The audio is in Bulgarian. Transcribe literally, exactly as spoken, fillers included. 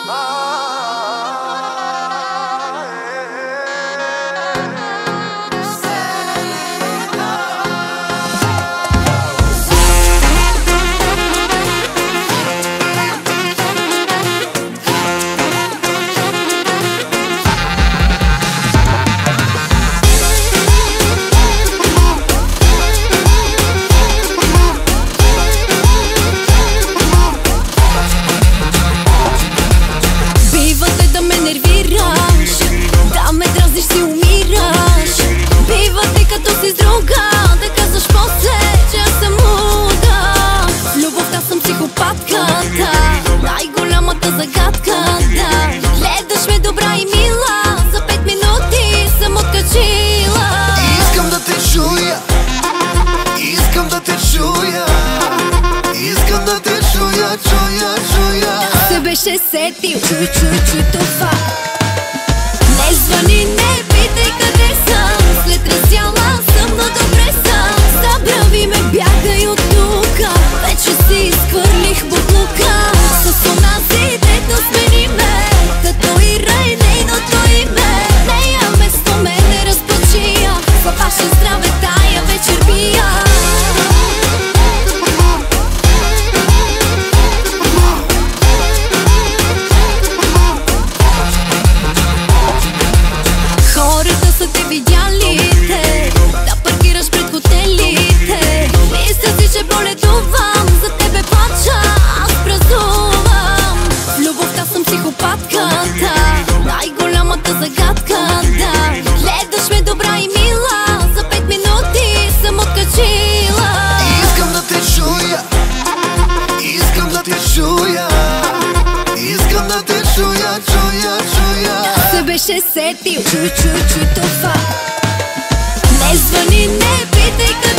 Най-голямата загадка, да. Гледаш ме добра и мила, за пет минути съм откачила. Искам да те чуя, искам да те чуя, искам да те чуя, чуя, чуя. Се беше сетил, чуй, чуй, чуй това. Не звъни, не питай къде съм, след раздяла съм, но добре съм. Забрави ме, бягай от тука, вече си изхвърлих буклука. С онази дето смени ме, татуира и нейното име. Нея вместо мене разпочия, във ваше здраве тая вечер пия. Хората са те видяли, те, да паркираш пред хотелите. Мисля си, че боледувам, за тебе плача, аз празнувам. В любовта съм психопатката, най-голямата загадка, да. Гледаш ме добра и мила, за пет минути съм откачила. Искам да те чуя, искам да те чуя, искам да те чуя, чуя, чуя. Се беше сетил, чуй, чуй, чуй това. Не звъни, не питай къде